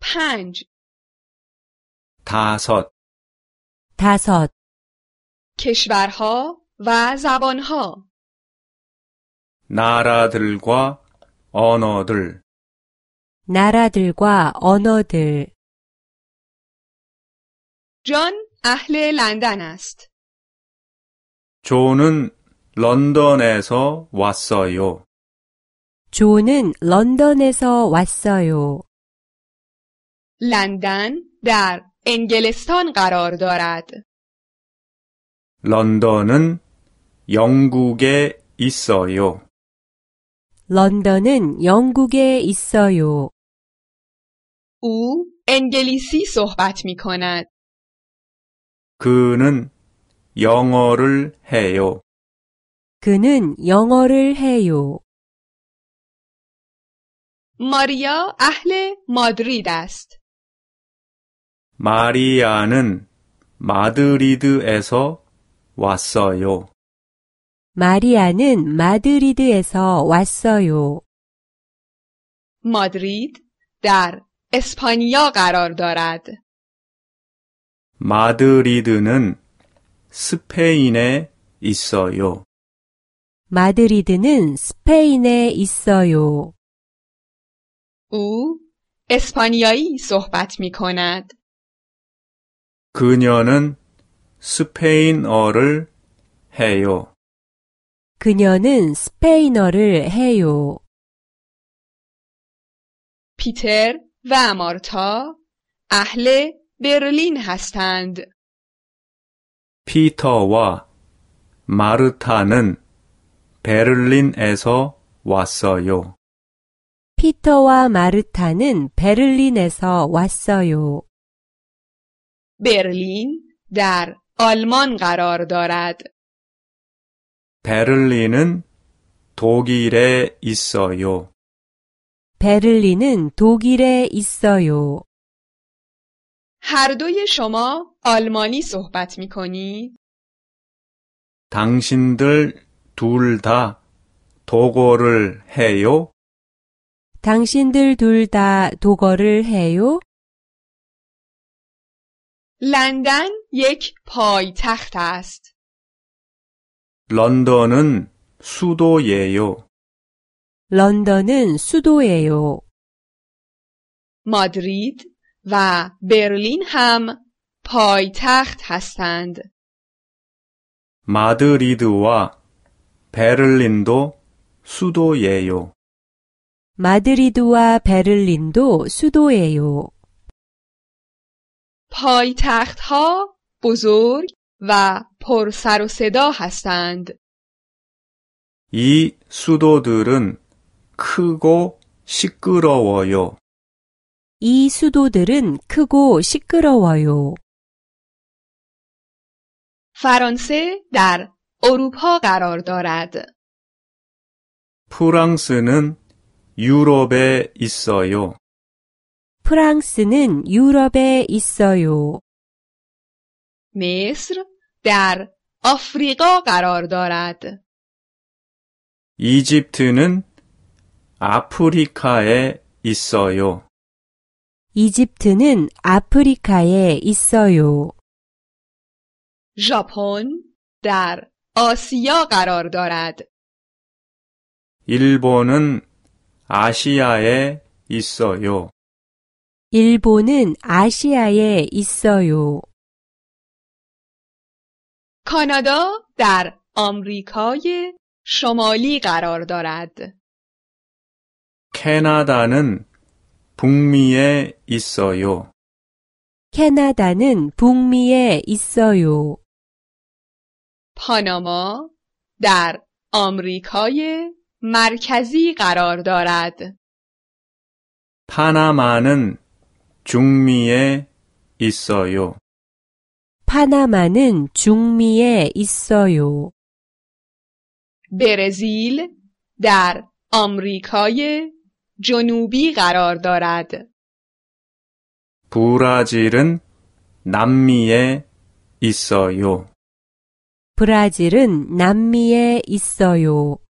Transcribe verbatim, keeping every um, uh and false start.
پنج 다섯 다섯 کشورها و زبانها 나라들과 언어들 나라들과 언어들 جان اهل لندن است. 존은 런던에서 왔어요. 존은 런던에서 왔어요. لندن در انگلستان قرار دارد. 런던은 영국에 있어요. 런던은 영국에 있어요. او انگلیسی صحبت می کند. 그는 영어를 해요. 그는 영어를 해요. ماریا اهل مادرید است. 마리아는 마드리드에서 왔어요. 마리아는 마드리드에서 왔어요. مادرید در اسپانیا قرار دارد. 마드리드는 스페인에 있어요. 마드리드는 스페인에 있어요. او اسپانیایی صحبت می کند. 그녀는 스페인어를 해요. 그녀는 스페인어를 해요. پیتر و مارتا اهل برلین هستند. 피터와 마르타는 베를린에서 왔어요. 피터와 마르타는 베를린에서 왔어요. برلین در آلمان قرار دارد. 베를린은 독일에 있어요. 베를린은 독일에 있어요. هر دوی شما آلمانی صحبت می کنید؟ 당신들 둘 다 독어를 해요? 당신들 둘 다 독어를 해요? لندن یک پایتخت است. 런던은 수도예요. 런던은 수도예요. مادرید و برلین هم پایتخت هستند. 마드리드와 베를린도 수도예요. 마드리드와 베를린도 수도예요. پایتخت‌ها بزرگ و پر سر و صدا هستند. 이 수도들은 크고 시끄러워요. 이 수도들은 크고 시끄러워요. فرانسه در اروپا قرار دارد. 프랑스는 유럽에 있어요. 프랑스는 유럽에 있어요. مصر در آفریقا قرار دارد. 이집트는 아프리카에 있어요. 이집트는 아프리카에 있어요. ژاپن در آسیا قرار دارد. 일본은 아시아에 있어요. 일본은 아시아에 있어요. کانادا در آمریکای شمالی قرار دارد. 캐나다는 북미에 있어요. 캐나다는 북미에 있어요. پاناما در آمریکای مرکزی قرار دارد. 파나마는 중미에 있어요. 파나마는 중미에 있어요. برزیل در آمریکای جنوبی قرار دارد. 브라질은 남미에 있어요. 브라질은 남미에 있어요.